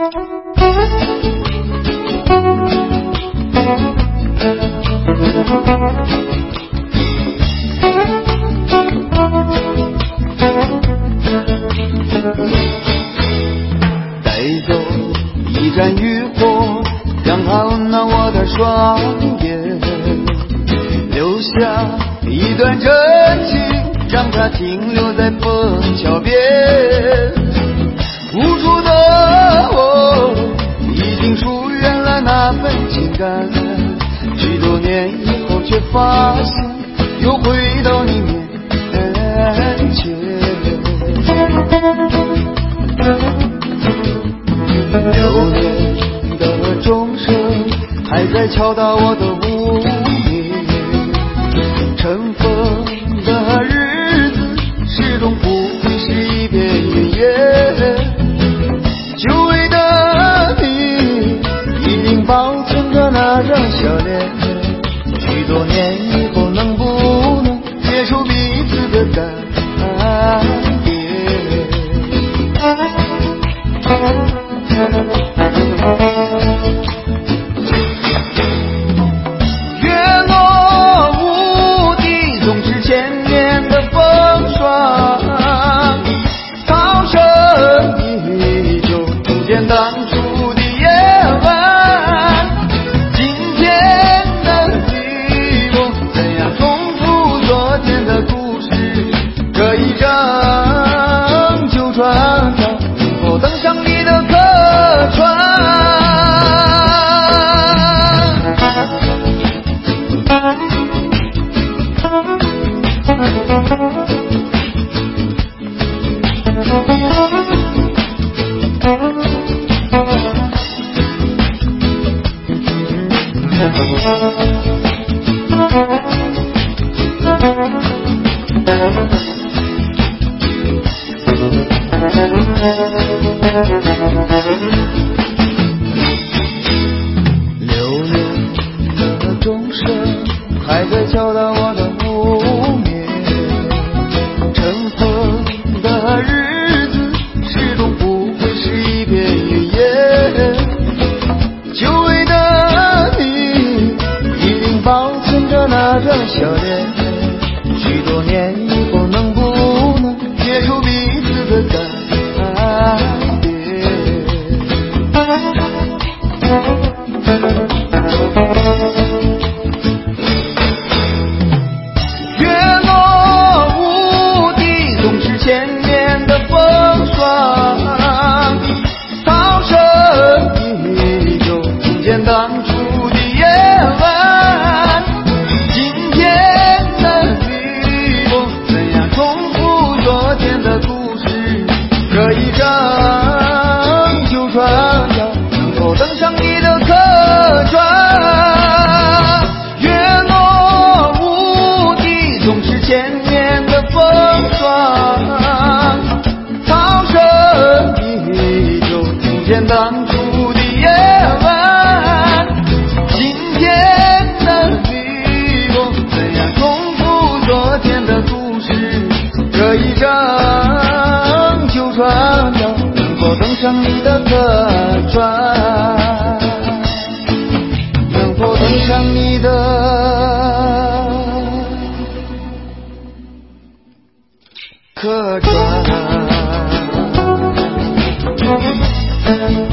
走一盏渔火，让它温暖我的双眼，留下一段真情，让它停留在枫桥边。无助的我已经疏远了那份情感，许多年以后却发现又回到你面前。流年的钟声还在敲打我的无眠，尘封的日子始终不会是一片云烟。久违的你一定保存着那张笑脸，许多年以后能不能接受彼此的改变？月落无地，总是千年的风霜，涛声依旧，重见当初的夜晚。今天的你我怎样重复昨天的故事？这一张旧船票能否登上你的客船？流年的钟声还在敲打我的无眠，尘封的日子始终不会是一片云烟。久违的你一定保存着那张笑脸，许多年以后能不能接受彼此的改变？月落无地，总是千年的风霜，涛声依旧，重见当初的夜晚。今天的你我怎样重复昨天的故事？这一张旧船票能否登上你的客船？月落无地，总是千年的风霜，涛声依旧，重见当初的夜晚。今天的你我怎样重复昨天的故事？这一张旧船票能否登上你的客船？能否登上你的客船？